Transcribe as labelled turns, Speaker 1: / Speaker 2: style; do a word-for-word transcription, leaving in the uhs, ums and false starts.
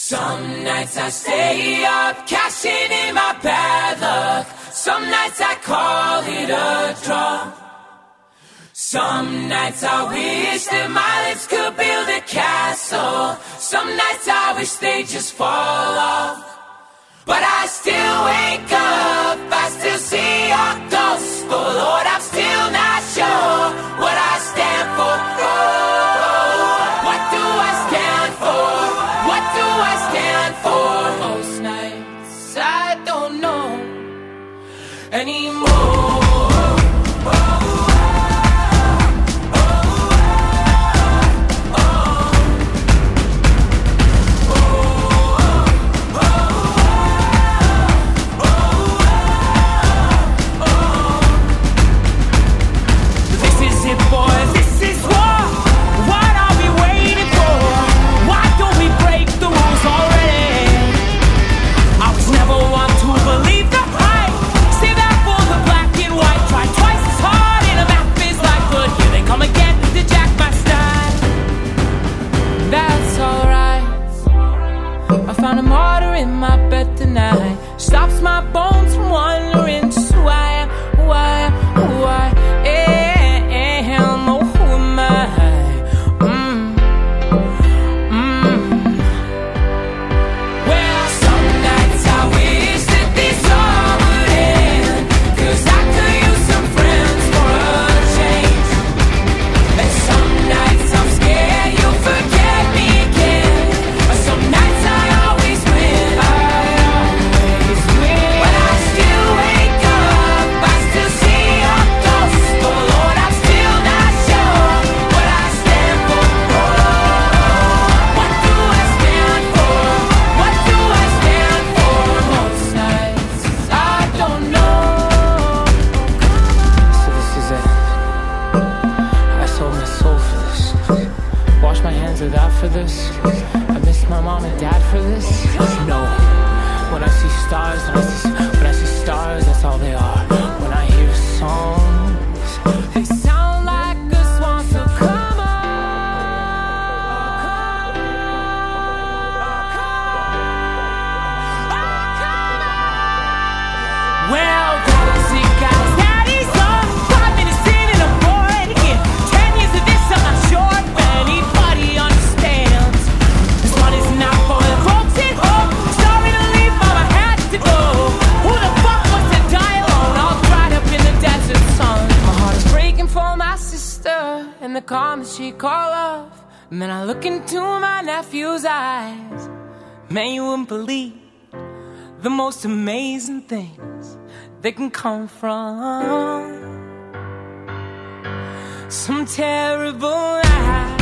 Speaker 1: Some nights I stay up, cashing in my bad luck. Some nights I call it a draw. Some nights I wish that my lips could build a castle. Some nights I wish they'd just fall off. But I still wake up, I still see your ghost. Oh Lord, I'm still not sure what I stand for. Oh, what do I stand for? What do I stand for? Most nights I don't know anymore. Stops my bones from wandering. Just who I am, who I am, who I am. Oh, who am I? Mm. Mm. Well, some nights I wish that this all would end, 'cause I could use some friends for a change. And some nights I'm scared you'll forget me again. Some nights I always win. I for this. I miss my mom and dad for this. No, when I see stars, when I see, when I see stars, that's all they are. When I hear songs, they sound like a swan, so come on. Well, guys, you guys, daddy's on. Five minutes in and I'm bored again. Ten years of this, I'm not sure if anybody understands. This one is not for the folks at home. Sorry to leave, mom, I had to go. Who the fuck wants to die alone, all dried up in the desert sun? My heart is breaking for my sister and the calm that she call off. And then I look into my nephew's eyes. Man, you wouldn't believe the most amazing things that can come from some terrible lies.